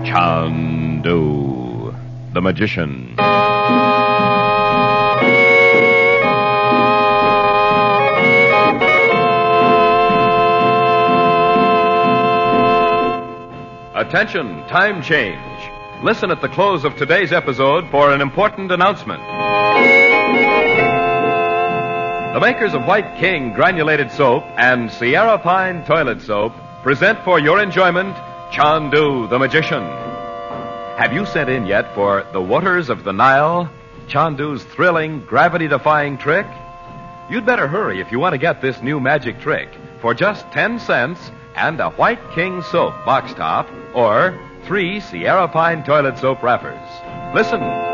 Chandu, the magician. Attention, time change. Listen at the close of today's episode for an important announcement. The makers of White King Granulated Soap and Sierra Pine Toilet Soap present for your enjoyment Chandu, the magician. Have you sent in yet for The Waters of the Nile, Chandu's thrilling, gravity-defying trick? You'd better hurry if you want to get this new magic trick for just 10 cents and a White King soap box top or 3 Sierra Pine toilet soap wrappers. Listen.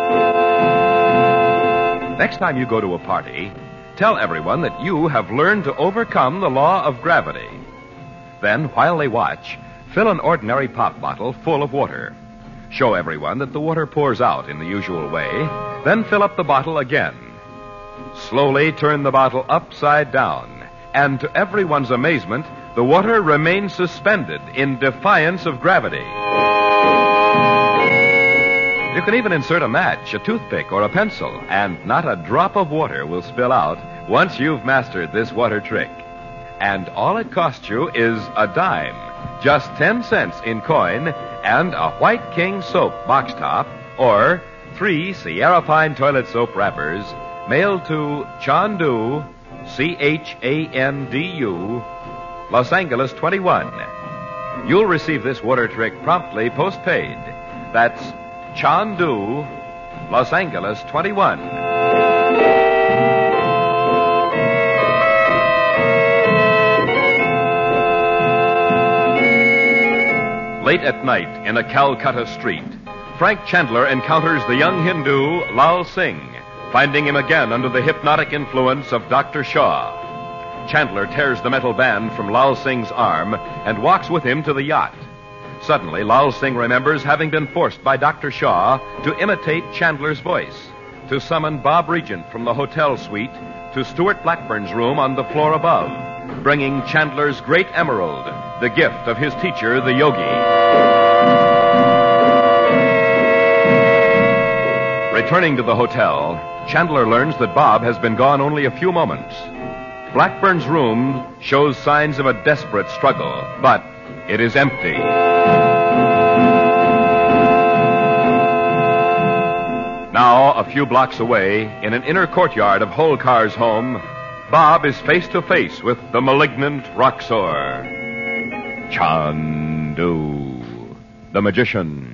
Next time you go to a party, tell everyone that you have learned to overcome the law of gravity. Then, while they watch, fill an ordinary pop bottle full of water. Show everyone that the water pours out in the usual way, then fill up the bottle again. Slowly turn the bottle upside down, and to everyone's amazement, the water remains suspended in defiance of gravity. You can even insert a match, a toothpick, or a pencil, and not a drop of water will spill out once you've mastered this water trick. And all it costs you is a dime, just 10 cents in coin, and a White King soap box top, or 3 Sierra Pine toilet soap wrappers, mailed to Chandu, Chandu, Los Angeles 21. You'll receive this water trick promptly postpaid. That's Chandu, Los Angeles 21. Late at night in a Calcutta street, Frank Chandler encounters the young Hindu Lal Singh, finding him again under the hypnotic influence of Dr. Shaw. Chandler tears the metal band from Lal Singh's arm and walks with him to the yacht. Suddenly, Lal Singh remembers having been forced by Dr. Shaw to imitate Chandler's voice, to summon Bob Regent from the hotel suite to Stuart Blackburn's room on the floor above, bringing Chandler's great emerald, the gift of his teacher, the yogi. Returning to the hotel, Chandler learns that Bob has been gone only a few moments. Blackburn's room shows signs of a desperate struggle, but it is empty. Now, a few blocks away, in an inner courtyard of Holkar's home, Bob is face to face with the malignant Roxor. Chandu, the magician.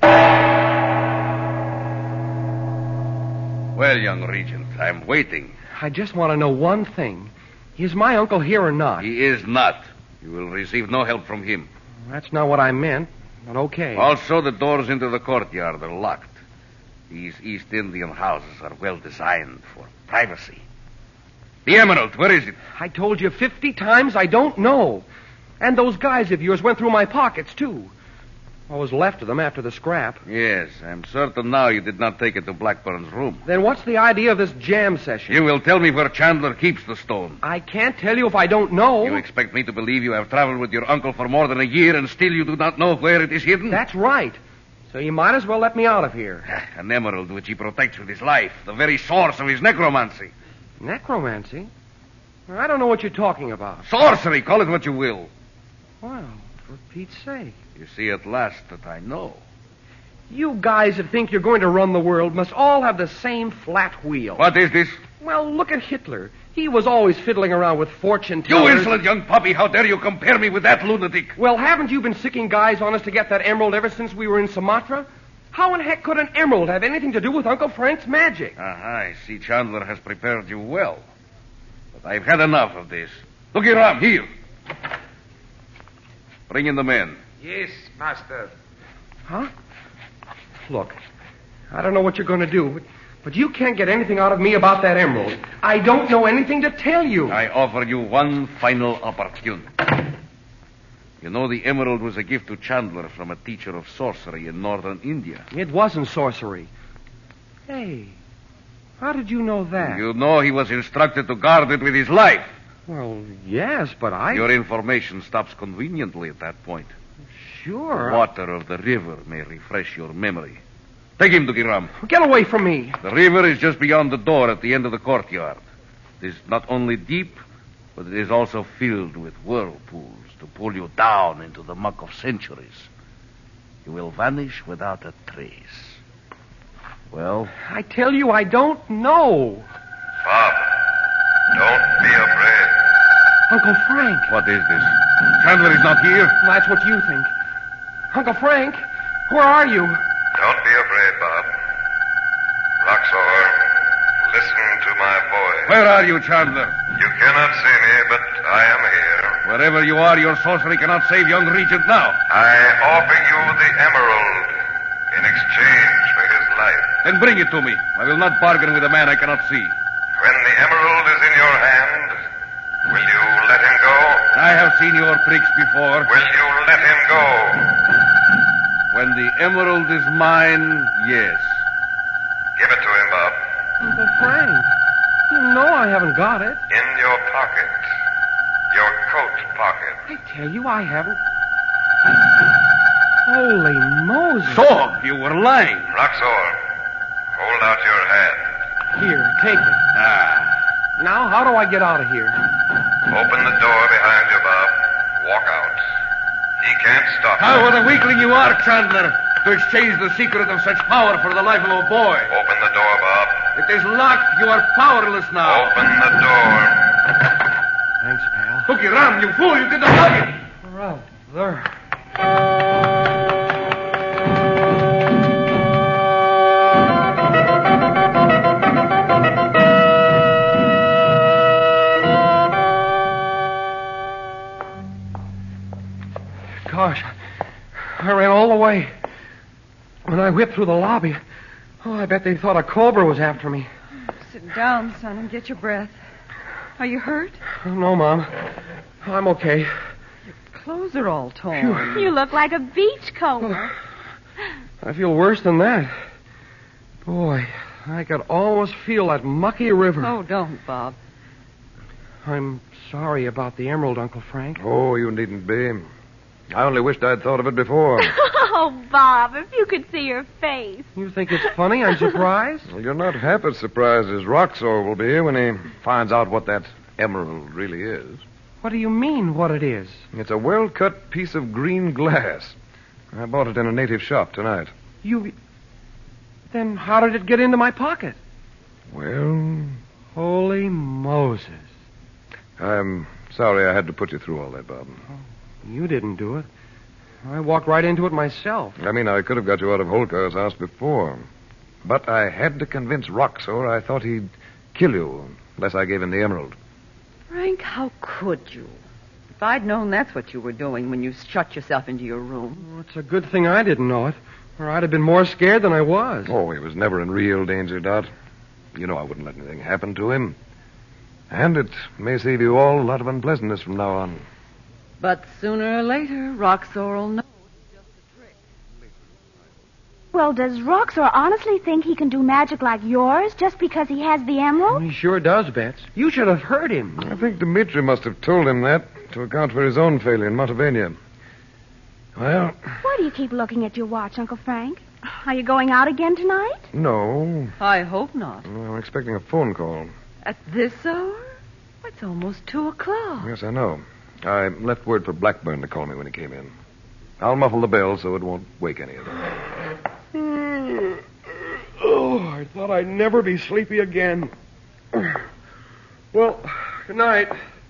Well, young Regent, I'm waiting. I just want to know one thing. Is my uncle here or not? He is not. You will receive no help from him. That's not what I meant, but okay. Also, the doors into the courtyard are locked. These East Indian houses are well designed for privacy. The emerald, where is it? I told you 50 times I don't know. And those guys of yours went through my pockets, too. What was left of them after the scrap. Yes, I'm certain now you did not take it to Blackburn's room. Then what's the idea of this jam session? You will tell me where Chandler keeps the stone. I can't tell you if I don't know. You expect me to believe you have traveled with your uncle for more than a year and still you do not know where it is hidden? That's right. So you might as well let me out of here. An emerald which he protects with his life, the very source of his necromancy. Necromancy? I don't know what you're talking about. Sorcery, call it what you will. Well, for Pete's sake. You see at last that I know. You guys that think you're going to run the world must all have the same flat wheel. What is this? Well, look at Hitler. He was always fiddling around with fortune tellers. You insolent young puppy, how dare you compare me with that lunatic? Well, haven't you been sicking guys on us to get that emerald ever since we were in Sumatra? How in heck could an emerald have anything to do with Uncle Frank's magic? I see Chandler has prepared you well. But I've had enough of this. Look here, Ram, here. Bring in the men. Yes, master. Huh? Look, I don't know what you're going to do, but you can't get anything out of me about that emerald. I don't know anything to tell you. I offer you one final opportunity. You know the emerald was a gift to Chandler from a teacher of sorcery in northern India. It wasn't sorcery. Hey, how did you know that? You know he was instructed to guard it with his life. Well, yes, but Your information stops conveniently at that point. Sure. The water of the river may refresh your memory. Take him to Giram. Get away from me. The river is just beyond the door at the end of the courtyard. It is not only deep, but it is also filled with whirlpools to pull you down into the muck of centuries. You will vanish without a trace. Well? I tell you, I don't know. Bob, don't be afraid. Uncle Frank. What is this? Chandler is not here? That's what you think. Uncle Frank, where are you? Don't be afraid, Bob. Roxor, listen to my voice. Where are you, Chandler? You cannot see me, but I am here. Wherever you are, your sorcery cannot save young Regent now. I offer you the emerald in exchange for his life. Then bring it to me. I will not bargain with a man I cannot see. When the emerald is in your hand, will you let him go? I have seen your tricks before. Will you let him go? When the emerald is mine, yes. Give it to him, Bob. Uncle Frank, you know I haven't got it. In your pocket. Your coat pocket. I tell you, I haven't. Holy Moses. So, you were lying. Roxor, hold out your hand. Here, take it. Now, how do I get out of here? Open the door behind you, Bob. Walk out. He can't stop you. How what a weakling you are, Chandler, to exchange the secret of such power for the life of a boy. Open the door, Bob. It is locked. You are powerless now. Open the door. Thanks, pal. Look, you ran, you fool. You did not lock it. Brother. Gosh, I ran all the way. When I whipped through the lobby, I bet they thought a cobra was after me. Sit down, son, and get your breath. Are you hurt? No, Mom. I'm okay. Clothes are all torn. You look like a beachcomber. I feel worse than that. Boy, I could almost feel that mucky river. Oh, don't, Bob. I'm sorry about the emerald, Uncle Frank. Oh, you needn't be. I only wished I'd thought of it before. Oh, Bob, if you could see your face. You think it's funny I'm surprised? Well, you're not half as surprised as Roxor will be when he finds out what that emerald really is. What do you mean, what it is? It's a well-cut piece of green glass. I bought it in a native shop tonight. Then how did it get into my pocket? Well, Holy Moses. I'm sorry I had to put you through all that, Bob. You didn't do it. I walked right into it myself. I mean, I could have got you out of Holkar's house before. But I had to convince Roxor I thought he'd kill you unless I gave him the emerald. Frank, how could you? If I'd known that's what you were doing when you shut yourself into your room. Well, it's a good thing I didn't know it, or I'd have been more scared than I was. Oh, he was never in real danger, Dot. You know I wouldn't let anything happen to him. And it may save you all a lot of unpleasantness from now on. But sooner or later, Roxor will know it's just a trick. Well, does Roxor honestly think he can do magic like yours just because he has the emerald? He sure does, Bets. You should have heard him. I think Dimitri must have told him that to account for his own failure in Montevania. Well... Why do you keep looking at your watch, Uncle Frank? Are you going out again tonight? No. I hope not. I'm expecting a phone call. At this hour? It's almost 2:00. Yes, I know. I left word for Blackburn to call me when he came in. I'll muffle the bell so it won't wake any of them. Oh, I thought I'd never be sleepy again. Well, good night.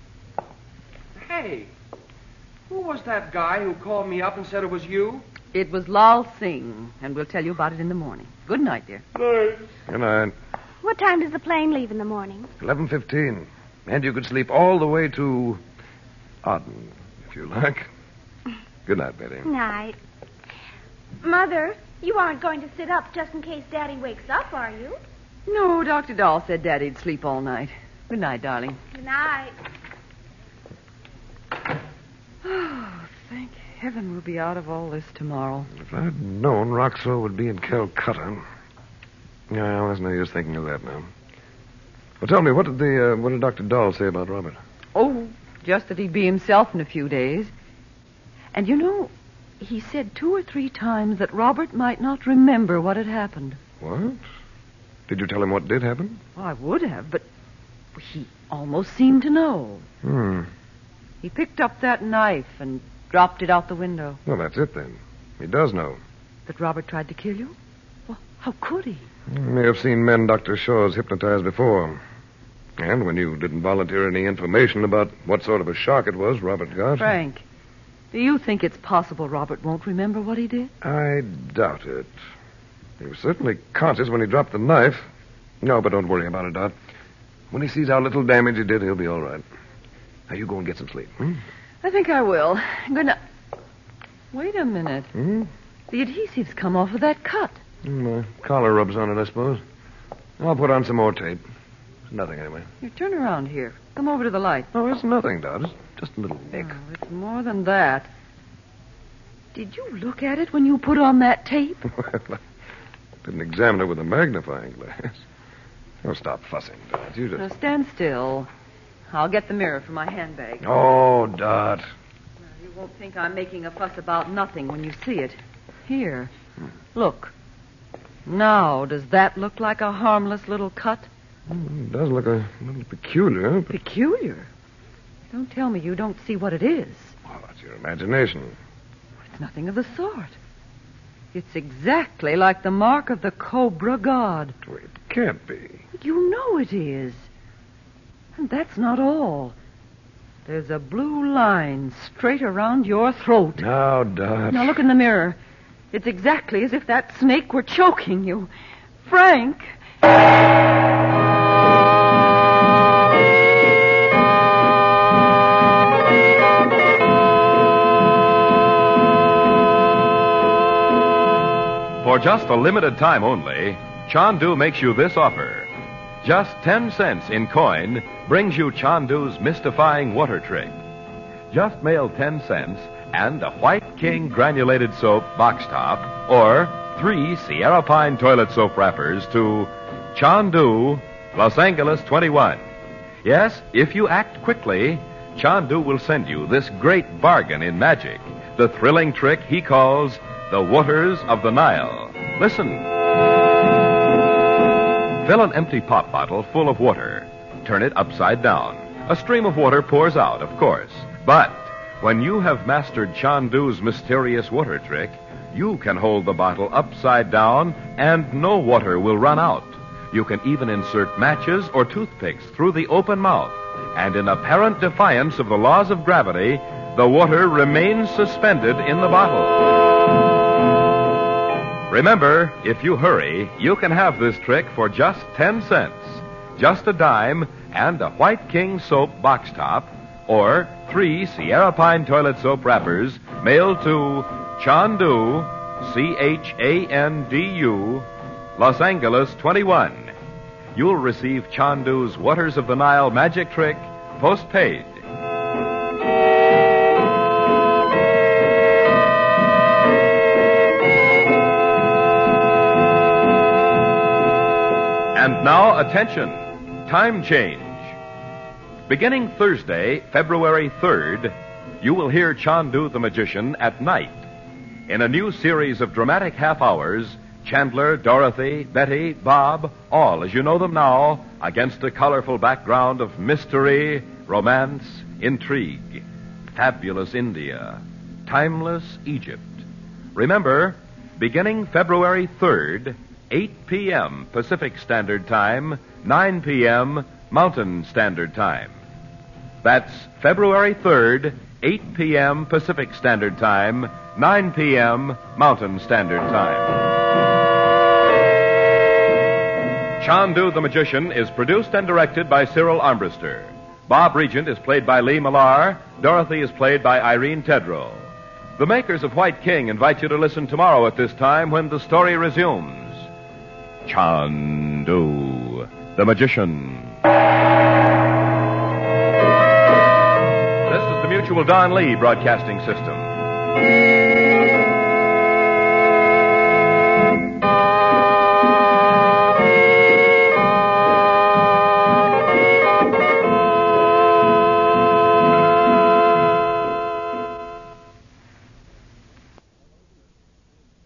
Hey, who was that guy who called me up and said it was you? It was Lal Singh, and we'll tell you about it in the morning. Good night, dear. Night. Good night. What time does the plane leave in the morning? 11:15. And you could sleep all the way to Aden, if you like. Good night, Betty. Night. Mother, you aren't going to sit up just in case Daddy wakes up, are you? No, Dr. Dahl said Daddy'd sleep all night. Good night, darling. Good night. Oh, thank heaven we'll be out of all this tomorrow. If I'd known Roxor would be in Calcutta. No, there's no use thinking of that now. Well, tell me, what did Dr. Dahl say about Robert? Oh, just that he'd be himself in a few days. And you know, He said 2 or 3 times that Robert might not remember what had happened. What? Did you tell him what did happen? Well, I would have, but he almost seemed to know. He picked up that knife and dropped it out the window. Well, that's it then. He does know. That Robert tried to kill you? Well, how could he? He may have seen men Dr. Shaw's hypnotized before. And when you didn't volunteer any information about what sort of a shock it was Robert got... Frank, do you think it's possible Robert won't remember what he did? I doubt it. He was certainly conscious when he dropped the knife. No, but don't worry about it, Dot. When he sees how little damage he did, he'll be all right. Now, you go and get some sleep. I think I will. I'm going to... Wait a minute. The adhesive's come off of that cut. My collar rubs on it, I suppose. I'll put on some more tape. It's nothing, anyway. You turn around here. Come over to the light. Oh, it's nothing, Dot. It's just a little nick. Oh, it's more than that. Did you look at it when you put on that tape? Well, I didn't examine it with a magnifying glass. Oh, stop fussing, Dot. You just... Now, stand still. I'll get the mirror from my handbag. Oh, Dot. Now, you won't think I'm making a fuss about nothing when you see it. Here. Look. Now, does that look like a harmless little cut? It does look a little peculiar. But... Peculiar? Don't tell me you don't see what it is. Well, that's your imagination. It's nothing of the sort. It's exactly like the mark of the Cobra God. Well, it can't be. You know it is. And that's not all. There's a blue line straight around your throat. Now, Dot. Now look in the mirror. It's exactly as if that snake were choking you. Frank. For just a limited time only, Chandu makes you this offer. Just 10 cents in coin brings you Chandu's mystifying water trick. Just mail 10 cents and a White King granulated soap box top or 3 Sierra Pine toilet soap wrappers to Chandu, Los Angeles 21. Yes, if you act quickly, Chandu will send you this great bargain in magic, the thrilling trick he calls the Waters of the Nile. Listen. Fill an empty pop bottle full of water. Turn it upside down. A stream of water pours out, of course. But when you have mastered Chandu's mysterious water trick, you can hold the bottle upside down and no water will run out. You can even insert matches or toothpicks through the open mouth. And in apparent defiance of the laws of gravity, the water remains suspended in the bottle. Remember, if you hurry, you can have this trick for just 10 cents. Just a dime and a White King soap box top or 3 Sierra Pine toilet soap wrappers mailed to Chandu, Chandu, Los Angeles 21. You'll receive Chandu's Waters of the Nile magic trick postpaid. And now, attention, time change. Beginning Thursday, February 3rd, you will hear Chandu the Magician at night. In a new series of dramatic half hours, Chandler, Dorothy, Betty, Bob, all as you know them now, against a colorful background of mystery, romance, intrigue, fabulous India, timeless Egypt. Remember, beginning February 3rd, 8 p.m. Pacific Standard Time, 9 p.m. Mountain Standard Time. That's February 3rd, 8 p.m. Pacific Standard Time, 9 p.m. Mountain Standard Time. Chandu the Magician is produced and directed by Cyril Armbruster. Bob Regent is played by Lee Millar. Dorothy is played by Irene Tedrow. The makers of White King invite you to listen tomorrow at this time when the story resumes. Chandu the Magician. This is the Mutual Don Lee Broadcasting System.